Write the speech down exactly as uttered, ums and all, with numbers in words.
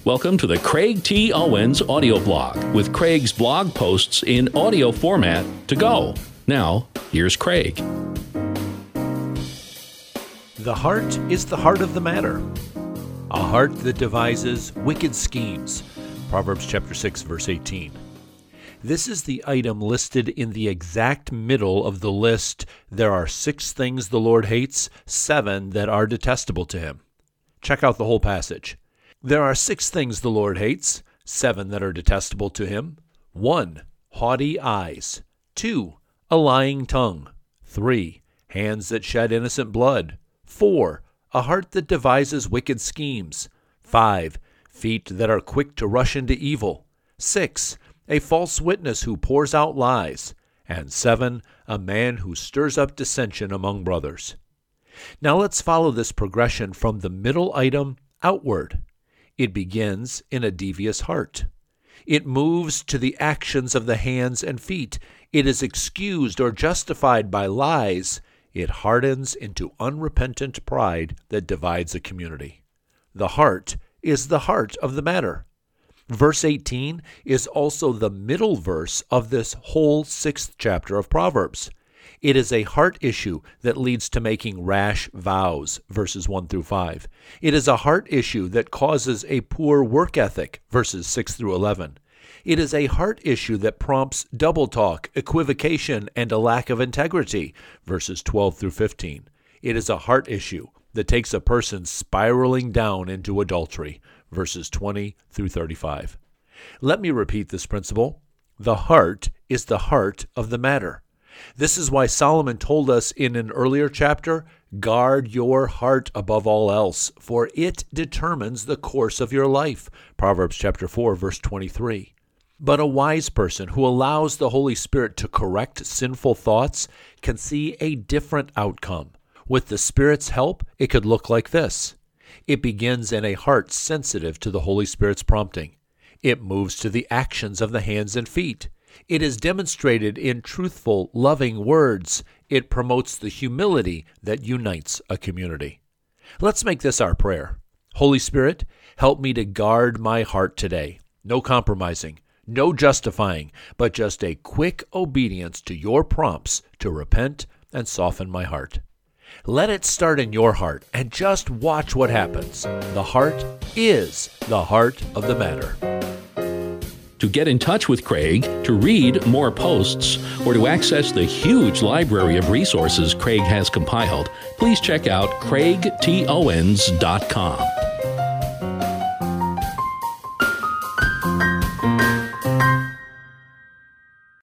Welcome to the Craig T. Owens audio blog with Craig's blog posts in audio format to go. Now, here's Craig. The heart is the heart of the matter. A heart that devises wicked schemes. Proverbs chapter six, verse eighteen. This is the item listed in the exact middle of the list. There are six things the Lord hates, seven that are detestable to him. Check out the whole passage. There are six things the Lord hates, seven that are detestable to him. One, haughty eyes. Two, a lying tongue. Three, hands that shed innocent blood. Four, a heart that devises wicked schemes. Five, feet that are quick to rush into evil. Six, a false witness who pours out lies. And seven, a man who stirs up dissension among brothers. Now let's follow this progression from the middle item outward. It begins in a devious heart. It moves to the actions of the hands and feet. It is excused or justified by lies. It hardens into unrepentant pride that divides a community. The heart is the heart of the matter. Verse eighteen is also the middle verse of this whole sixth chapter of Proverbs. It is a heart issue that leads to making rash vows, verses one through five. It is a heart issue that causes a poor work ethic, verses six through eleven. It is a heart issue that prompts double talk, equivocation, and a lack of integrity, verses twelve through fifteen. It is a heart issue that takes a person spiraling down into adultery, verses twenty through thirty-five. Let me repeat this principle. The heart is the heart of the matter. This is why Solomon told us in an earlier chapter, guard your heart above all else, for it determines the course of your life. Proverbs chapter four, verse twenty-three. But a wise person who allows the Holy Spirit to correct sinful thoughts can see a different outcome. With the Spirit's help, it could look like this. It begins in a heart sensitive to the Holy Spirit's prompting. It moves to the actions of the hands and feet. It is demonstrated in truthful, loving words. It promotes the humility that unites a community. Let's make this our prayer. Holy Spirit, help me to guard my heart today. No compromising, no justifying, but just a quick obedience to your prompts to repent and soften my heart. Let it start in your heart and just watch what happens. The heart is the heart of the matter. To get in touch with Craig, to read more posts, or to access the huge library of resources Craig has compiled, please check out craig t owens dot com.